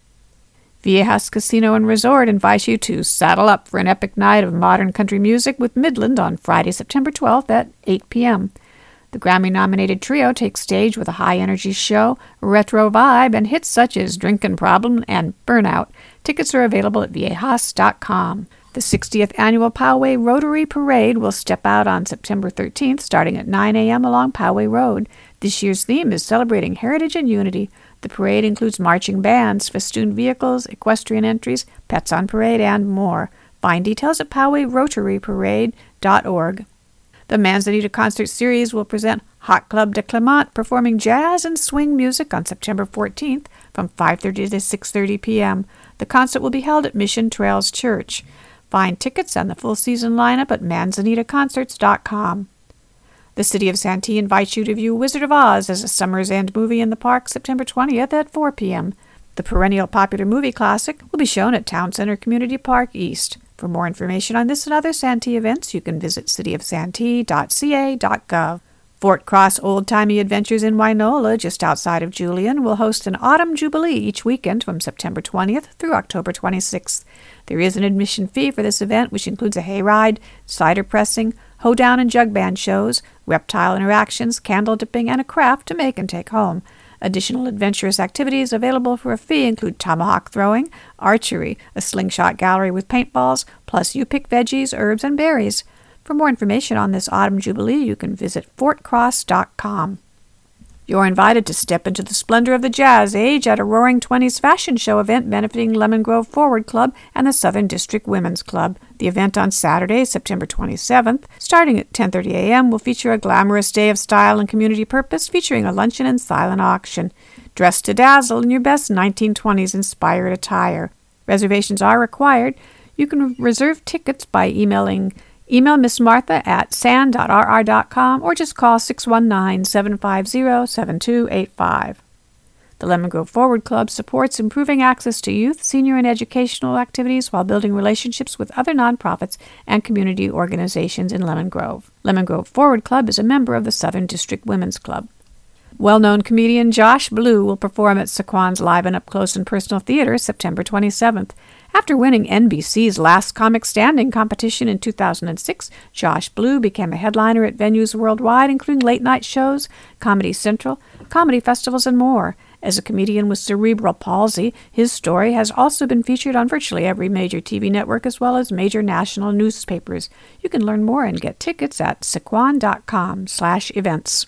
B: Viejas Casino and Resort invites you to saddle up for an epic night of modern country music with Midland on Friday, September twelfth at eight p.m. The Grammy-nominated trio takes stage with a high-energy show, retro vibe, and hits such as Drinkin' Problem and Burnout. Tickets are available at viejas dot com. The sixtieth Annual Poway Rotary Parade will step out on September thirteenth, starting at nine a.m. along Poway Road. This year's theme is celebrating heritage and unity. The parade includes marching bands, festooned vehicles, equestrian entries, pets on parade, and more. Find details at poway rotary parade dot org. The Manzanita Concert Series will present Hot Club de Clement performing jazz and swing music on September fourteenth from five thirty to six thirty p.m. The concert will be held at Mission Trails Church. Find tickets and the full season lineup at manzanita concerts dot com. The City of Santee invites you to view Wizard of Oz as a summer's end movie in the park September twentieth at four p.m. The perennial popular movie classic will be shown at Town Center Community Park East. For more information on this and other Santee events, you can visit city of santee dot c a dot gov. Fort Cross Old-Timey Adventures in Wynola, just outside of Julian, will host an Autumn Jubilee each weekend from September twentieth through October twenty-sixth. There is an admission fee for this event, which includes a hayride, cider pressing, hoedown and jug band shows, reptile interactions, candle dipping, and a craft to make and take home. Additional adventurous activities available for a fee include tomahawk throwing, archery, a slingshot gallery with paintballs, plus you pick veggies, herbs, and berries. For more information on this Autumn Jubilee, you can visit fort cross dot com. You're invited to step into the splendor of the jazz age at a Roaring Twenties fashion show event benefiting Lemon Grove Forward Club and the Southern District Women's Club. The event on Saturday, September twenty-seventh, starting at ten thirty a.m., will feature a glamorous day of style and community purpose featuring a luncheon and silent auction. Dress to dazzle in your best nineteen twenties inspired attire. Reservations are required. You can reserve tickets by emailing Email Miss Martha at san dot r r dot com or just call six one nine, seven five zero, seven two eight five. The Lemon Grove Forward Club supports improving access to youth, senior, and educational activities while building relationships with other nonprofits and community organizations in Lemon Grove. Lemon Grove Forward Club is a member of the Southern District Women's Club. Well-known comedian Josh Blue will perform at Saquon's Live and Up Close and Personal Theater September twenty-seventh. After winning N B C's Last Comic Standing competition in two thousand six, Josh Blue became a headliner at venues worldwide, including late-night shows, Comedy Central, comedy festivals, and more. As a comedian with cerebral palsy, his story has also been featured on virtually every major T V network as well as major national newspapers. You can learn more and get tickets at saquon dot com slash events.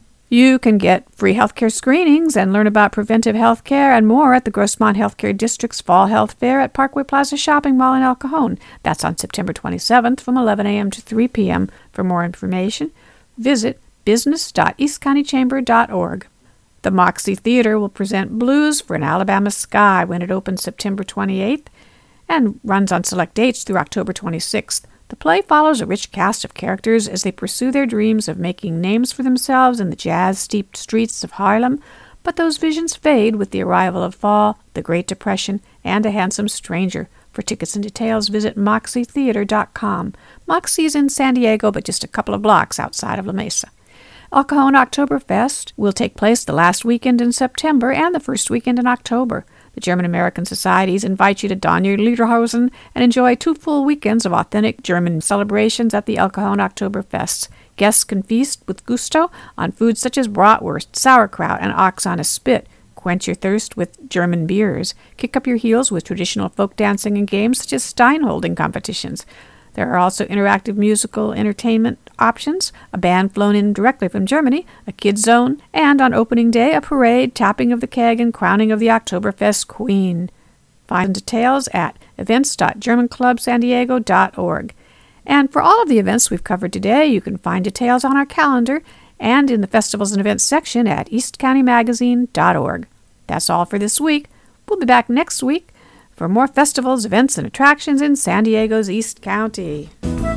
B: You can get free healthcare screenings and learn about preventive health care and more at the Grossmont Healthcare District's Fall Health Fair at Parkway Plaza Shopping Mall in El Cajon. That's on September twenty-seventh from eleven a.m. to three p.m. For more information, visit business dot east county chamber dot org. The Moxie Theater will present Blues for an Alabama Sky when it opens September twenty-eighth and runs on select dates through October twenty-sixth. The play follows a rich cast of characters as they pursue their dreams of making names for themselves in the jazz-steeped streets of Harlem, but those visions fade with the arrival of fall, the Great Depression, and a handsome stranger. For tickets and details, visit moxie theater dot com. Moxie is in San Diego, but just a couple of blocks outside of La Mesa. El Cajon Oktoberfest will take place the last weekend in September and the first weekend in October. The German-American Societies invite you to don your lederhosen and enjoy two full weekends of authentic German celebrations at the El Cajon Oktoberfest. Guests can feast with gusto on foods such as bratwurst, sauerkraut, and ox on a spit. Quench your thirst with German beers. Kick up your heels with traditional folk dancing and games such as Steinholding competitions. There are also interactive musical entertainment options, a band flown in directly from Germany, a kids zone, and on opening day, a parade, tapping of the keg, and crowning of the Oktoberfest Queen. Find details at events dot german club san diego dot org. And for all of the events we've covered today, you can find details on our calendar and in the Festivals and Events section at east county magazine dot org. That's all for this week. We'll be back next week for more festivals, events, and attractions in San Diego's East County.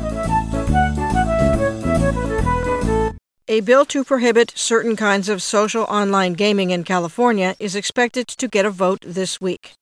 H: A bill to prohibit certain kinds of social online gaming in California is expected to get a vote this week.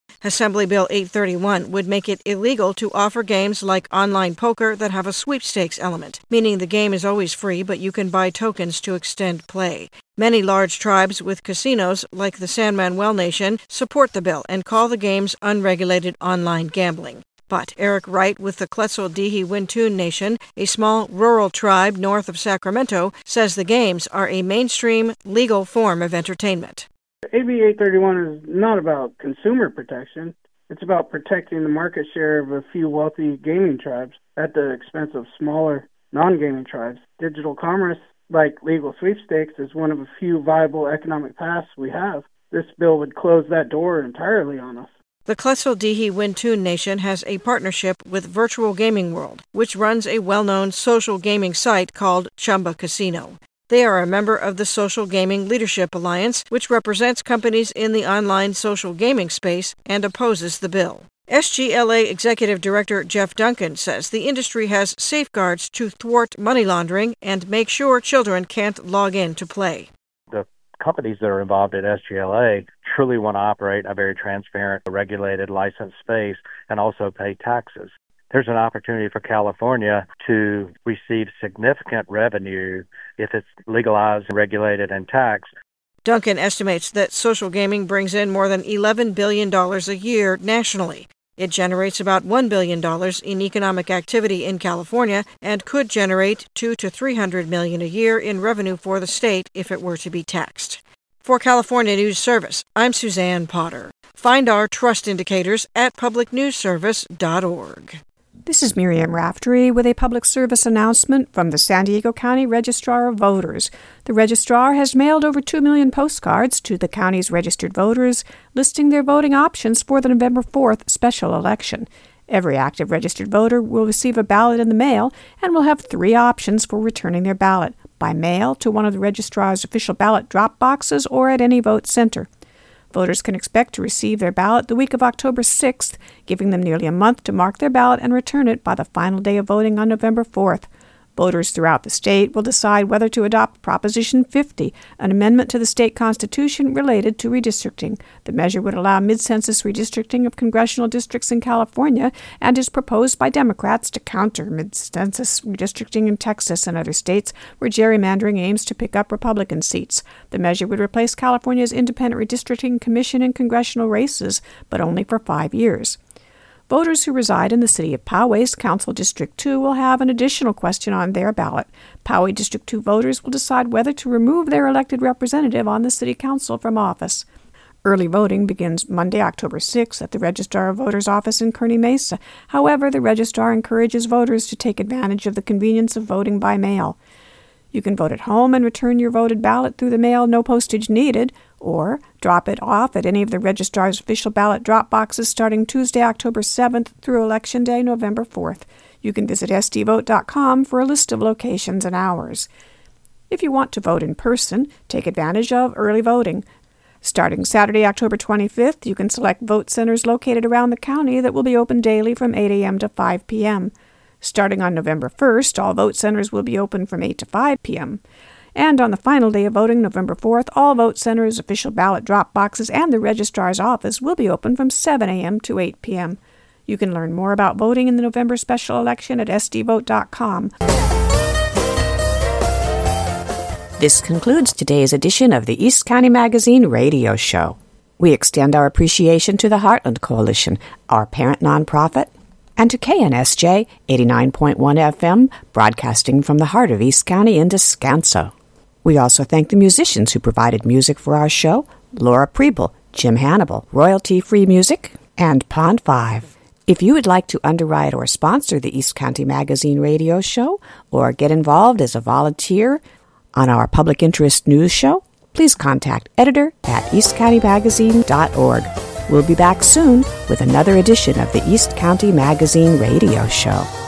H: Assembly Bill eight thirty-one would make it illegal to offer games like online poker that have a sweepstakes element, meaning the game is always free but you can buy tokens to extend play. Many large tribes with casinos, like the San Manuel Nation, support the bill and call the games unregulated online gambling. But Eric Wright with the Quetzaldihi-Wintun Nation, a small rural tribe north of Sacramento, says the games are a mainstream, legal form of entertainment.
I: A B eight thirty-one is not about consumer protection. It's about protecting the market share of a few wealthy gaming tribes at the expense of smaller, non-gaming tribes. Digital commerce, like legal sweepstakes, is one of a few viable economic paths we have. This bill would close that door entirely on us.
H: The Quetzaldihi-Wintun Nation has a partnership with Virtual Gaming World, which runs a well-known social gaming site called Chumba Casino. They are a member of the Social Gaming Leadership Alliance, which represents companies in the online social gaming space and opposes the bill. S G L A Executive Director Jeff Duncan says the industry has safeguards to thwart money laundering and make sure children can't log in to play.
J: The companies that are involved at S G L A truly want to operate a very transparent, regulated, licensed space and also pay taxes. There's an opportunity for California to receive significant revenue if it's legalized, regulated, and taxed.
H: Duncan estimates that social gaming brings in more than eleven billion dollars a year nationally. It generates about one billion dollars in economic activity in California and could generate two to three hundred million dollars a year in revenue for the state if it were to be taxed. For California News Service, I'm Suzanne Potter. Find our trust indicators at public news service dot org.
B: This is Miriam Raftery with a public service announcement from the San Diego County Registrar of Voters. The registrar has mailed over two million postcards to the county's registered voters, listing their voting options for the November fourth special election. Every active registered voter will receive a ballot in the mail and will have three options for returning their ballot: by mail to one of the registrar's official ballot drop boxes or at any vote center. Voters can expect to receive their ballot the week of October sixth, giving them nearly a month to mark their ballot and return it by the final day of voting on November fourth. Voters throughout the state will decide whether to adopt Proposition fifty, an amendment to the state constitution related to redistricting. The measure would allow mid-census redistricting of congressional districts in California and is proposed by Democrats to counter mid-census redistricting in Texas and other states where gerrymandering aims to pick up Republican seats. The measure would replace California's Independent Redistricting Commission in congressional races, but only for five years. Voters who reside in the city of Poway's Council District two will have an additional question on their ballot. Poway District two voters will decide whether to remove their elected representative on the city council from office. Early voting begins Monday, October sixth at the Registrar of Voters' office in Kearny Mesa. However, the registrar encourages voters to take advantage of the convenience of voting by mail. You can vote at home and return your voted ballot through the mail, no postage needed, or drop it off at any of the registrar's official ballot drop boxes starting Tuesday, October seventh through Election Day, November fourth. You can visit s d vote dot com for a list of locations and hours. If you want to vote in person, take advantage of early voting. Starting Saturday, October twenty-fifth, you can select vote centers located around the county that will be open daily from eight a.m. to five p.m. Starting on November first, all vote centers will be open from eight to five p.m. And on the final day of voting, November fourth, all vote centers, official ballot drop boxes, and the registrar's office will be open from seven a.m. to eight p.m. You can learn more about voting in the November special election at s d vote dot com. This concludes today's edition of the East County Magazine radio show. We extend our appreciation to the Heartland Coalition, our parent nonprofit, and to K N S J eighty-nine point one F M, broadcasting from the heart of East County in Descanso. We also thank the musicians who provided music for our show: Laura Preble, Jim Hannibal, royalty-free music, and Pond five. If you would like to underwrite or sponsor the East County Magazine radio show, or get involved as a volunteer on our public interest news show, please contact editor at east county magazine dot org. We'll be back soon with another edition of the East County Magazine radio show.